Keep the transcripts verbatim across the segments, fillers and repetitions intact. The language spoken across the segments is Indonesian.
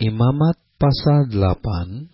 Imamat pasal delapan.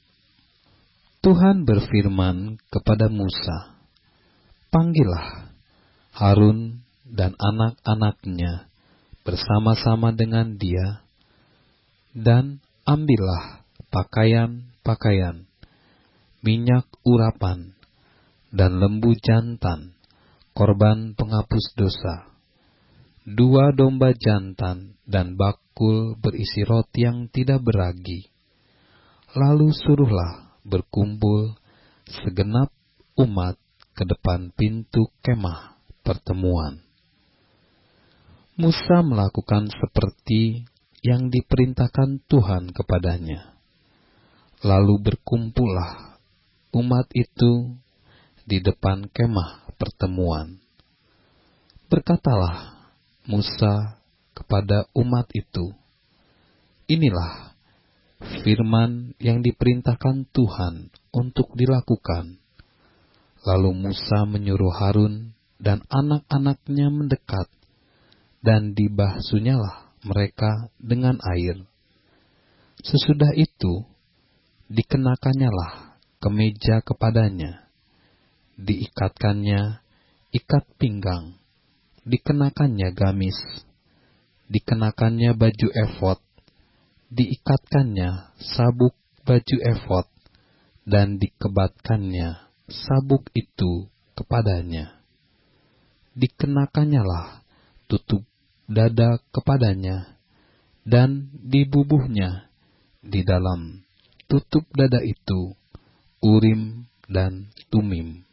Tuhan berfirman kepada Musa, "Panggillah Harun dan anak-anaknya bersama-sama dengan dia, dan ambillah pakaian-pakaian, minyak urapan, dan lembu jantan, korban penghapus dosa, dua domba jantan, dan bakul berisi roti yang tidak beragi. Lalu suruhlah berkumpul segenap umat ke depan pintu kemah pertemuan." Musa melakukan seperti yang diperintahkan Tuhan kepadanya. Lalu berkumpullah umat itu di depan kemah pertemuan. Berkatalah Musa kepada umat itu, "Inilah firman yang diperintahkan Tuhan untuk dilakukan." Lalu Musa menyuruh Harun dan anak-anaknya mendekat, dan dibasuhnyalah mereka dengan air. Sesudah itu, dikenakannyalah kemeja kepadanya, diikatkannya ikat pinggang, dikenakannya gamis, dikenakannya baju efod, diikatkannya sabuk baju efod, dan dikebatkannya sabuk itu kepadanya. Dikenakannyalah tutup dada kepadanya, dan dibubuhnya di dalam tutup dada itu Urim dan Tumim.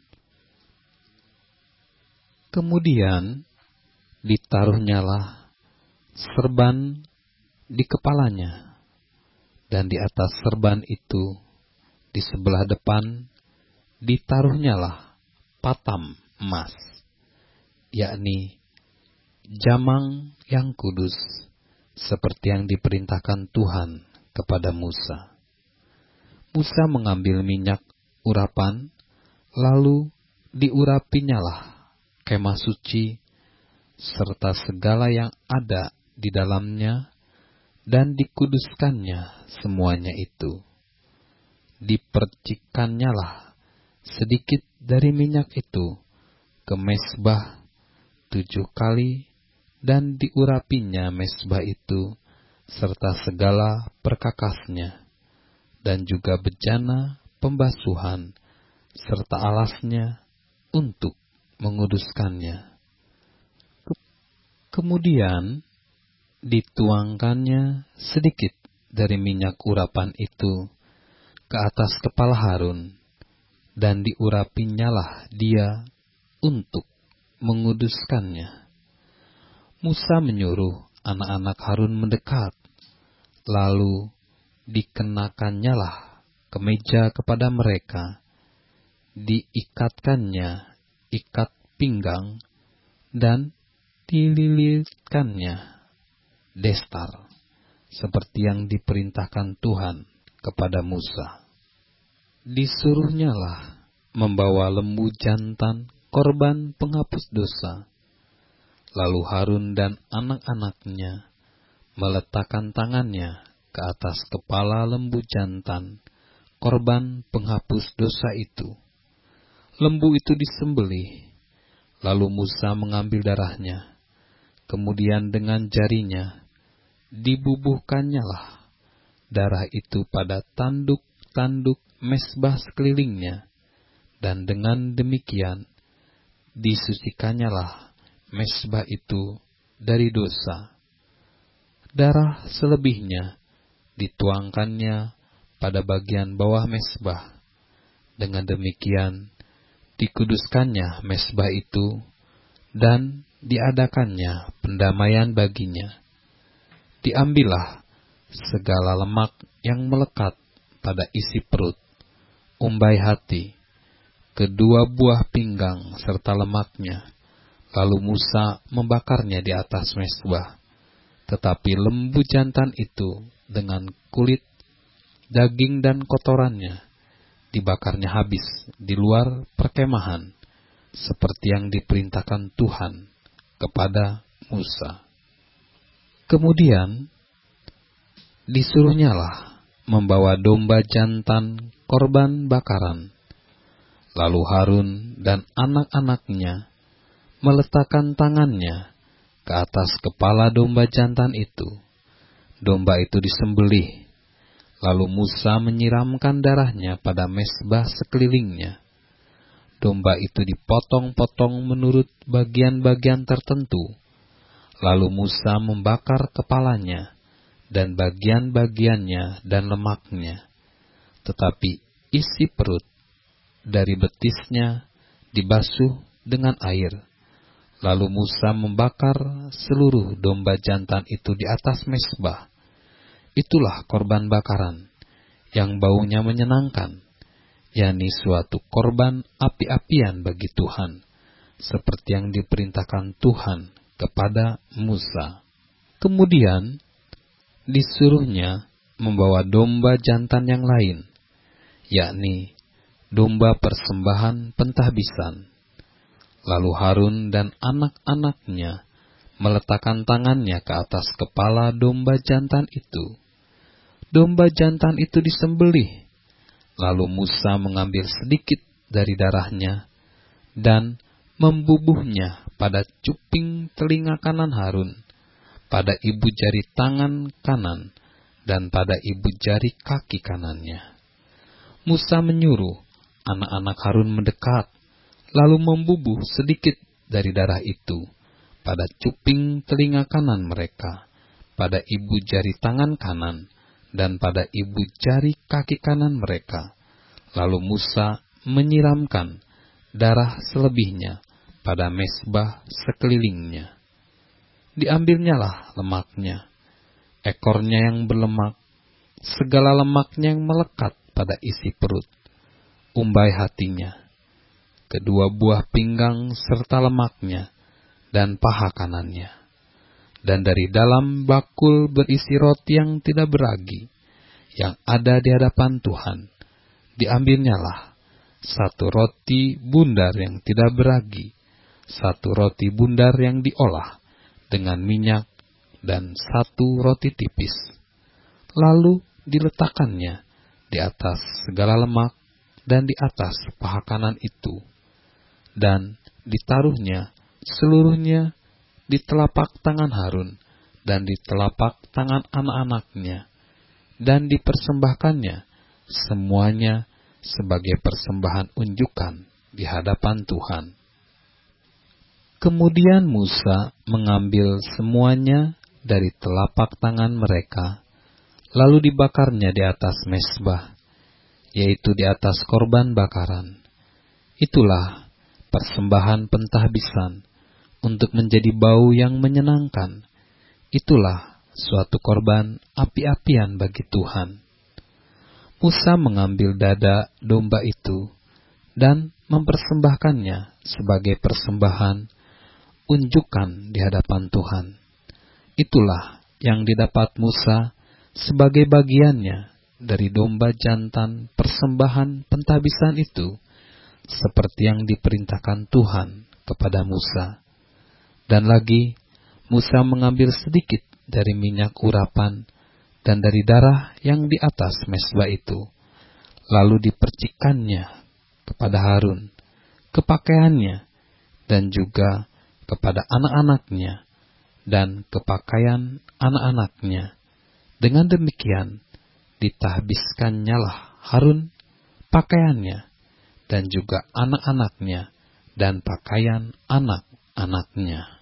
Kemudian ditaruhnyalah serban di kepalanya, dan di atas serban itu di sebelah depan ditaruhnyalah patam emas, yakni jamang yang kudus, seperti yang diperintahkan Tuhan kepada Musa. Musa mengambil minyak urapan, lalu diurapinyalah kemah suci, serta segala yang ada di dalamnya, dan dikuduskannya semuanya itu. Dipercikkannyalah sedikit dari minyak itu ke mezbah tujuh kali, dan diurapinya mezbah itu serta segala perkakasnya, dan juga bejana pembasuhan serta alasnya untuk menguduskannya. Kemudian dituangkannya sedikit dari minyak urapan itu ke atas kepala Harun, dan diurapinyalah dia untuk menguduskannya. Musa menyuruh anak-anak Harun mendekat, lalu dikenakannyalah kemeja kepada mereka, diikatkannya ikat pinggang, dan dililitkannya destar, seperti yang diperintahkan Tuhan kepada Musa. Disuruhnyalah membawa lembu jantan korban penghapus dosa. Lalu Harun dan anak-anaknya meletakkan tangannya ke atas kepala lembu jantan korban penghapus dosa itu. Lembu itu disembelih, lalu Musa mengambil darahnya, kemudian dengan jarinya dibubuhkannyalah darah itu pada tanduk-tanduk mezbah sekelilingnya, dan dengan demikian disucikannyalah mezbah itu dari dosa. Darah selebihnya dituangkannya pada bagian bawah mezbah. Dengan demikian dikuduskannya mezbah itu, dan diadakannya pendamaian baginya. Diambillah segala lemak yang melekat pada isi perut, umbai hati, kedua buah pinggang serta lemaknya. Lalu Musa membakarnya di atas mezbah. Tetapi lembu jantan itu dengan kulit, daging dan kotorannya dibakarnya habis di luar perkemahan, seperti yang diperintahkan Tuhan kepada Musa. Kemudian disuruhnyalah membawa domba jantan korban bakaran. Lalu Harun dan anak-anaknya meletakkan tangannya ke atas kepala domba jantan itu. Domba itu disembelih, lalu Musa menyiramkan darahnya pada mezbah sekelilingnya. Domba itu dipotong-potong menurut bagian-bagian tertentu. Lalu Musa membakar kepalanya dan bagian-bagiannya dan lemaknya, tetapi isi perut dari betisnya dibasuh dengan air. Lalu Musa membakar seluruh domba jantan itu di atas mezbah. Itulah korban bakaran yang baunya menyenangkan, yakni suatu korban api-apian bagi Tuhan, seperti yang diperintahkan Tuhan kepada Musa. Kemudian disuruhnya membawa domba jantan yang lain, yakni domba persembahan pentahbisan. Lalu Harun dan anak-anaknya meletakkan tangannya ke atas kepala domba jantan itu. Domba jantan itu disembelih. Lalu Musa mengambil sedikit dari darahnya dan membubuhnya pada cuping telinga kanan Harun, pada ibu jari tangan kanan, dan pada ibu jari kaki kanannya. Musa menyuruh anak-anak Harun mendekat, lalu membubuh sedikit dari darah itu pada cuping telinga kanan mereka, pada ibu jari tangan kanan, dan pada ibu jari kaki kanan mereka. Lalu Musa menyiramkan darah selebihnya pada mezbah sekelilingnya. Diambilnyalah lemaknya, ekornya yang berlemak, segala lemaknya yang melekat pada isi perut, umbai hatinya, kedua buah pinggang serta lemaknya, dan paha kanannya. Dan dari dalam bakul berisi roti yang tidak beragi, yang ada di hadapan Tuhan, diambilnyalah satu roti bundar yang tidak beragi, satu roti bundar yang diolah dengan minyak, dan satu roti tipis. Lalu diletakkannya di atas segala lemak dan di atas paha kanan itu, dan ditaruhnya seluruhnya di telapak tangan Harun dan di telapak tangan anak-anaknya, dan dipersembahkannya semuanya sebagai persembahan unjukan di hadapan Tuhan. Kemudian Musa mengambil semuanya dari telapak tangan mereka, lalu dibakarnya di atas mezbah, yaitu di atas korban bakaran. Itulah persembahan pentahbisan untuk menjadi bau yang menyenangkan. Itulah suatu korban api-apian bagi Tuhan. Musa mengambil dada domba itu dan mempersembahkannya sebagai persembahan unjukan di hadapan Tuhan. Itulah yang didapat Musa sebagai bagiannya dari domba jantan persembahan pentahbisan itu, seperti yang diperintahkan Tuhan kepada Musa. Dan lagi, Musa mengambil sedikit dari minyak urapan dan dari darah yang di atas mezbah itu, lalu dipercikkannya kepada Harun, ke pakaiannya, dan juga kepada anak-anaknya, dan ke pakaian anak-anaknya. Dengan demikian, ditahbiskannya Harun pakaiannya, dan juga anak-anaknya, dan pakaian anak-anaknya.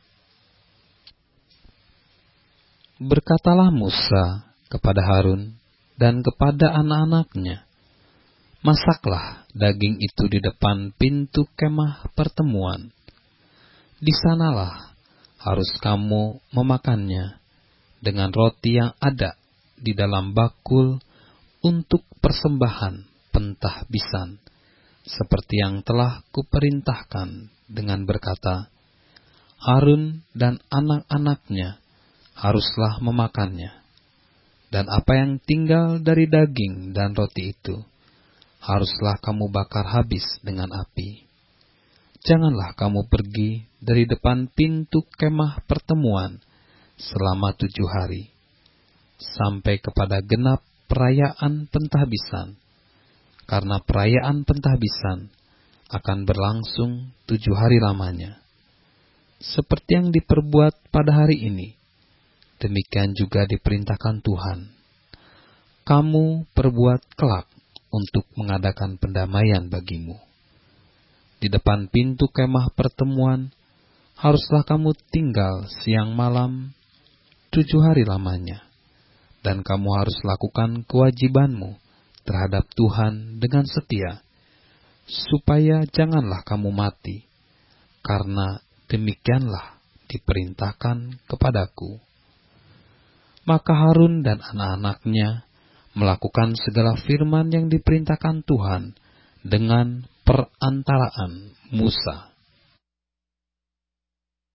Berkatalah Musa kepada Harun dan kepada anak-anaknya, masaklah daging itu di depan pintu kemah pertemuan. Di sanalah harus kamu memakannya dengan roti yang ada di dalam bakul untuk persembahan pentahbisan, seperti yang telah kuperintahkan dengan berkata, Harun dan anak-anaknya haruslah memakannya. Dan apa yang tinggal dari daging dan roti itu, haruslah kamu bakar habis dengan api. Janganlah kamu pergi dari depan pintu kemah pertemuan selama tujuh hari. sampai kepada genap perayaan pentahbisan, karena perayaan pentahbisan akan berlangsung tujuh hari lamanya. Seperti yang diperbuat pada hari ini, demikian juga diperintahkan Tuhan. Kamu perbuat kelak untuk mengadakan pendamaian bagimu. Di depan pintu kemah pertemuan, haruslah kamu tinggal siang malam tujuh hari lamanya, dan kamu harus lakukan kewajibanmu terhadap Tuhan dengan setia, supaya janganlah kamu mati, karena demikianlah diperintahkan kepadaku. Maka Harun dan anak-anaknya melakukan segala firman yang diperintahkan Tuhan dengan perantaraan Musa.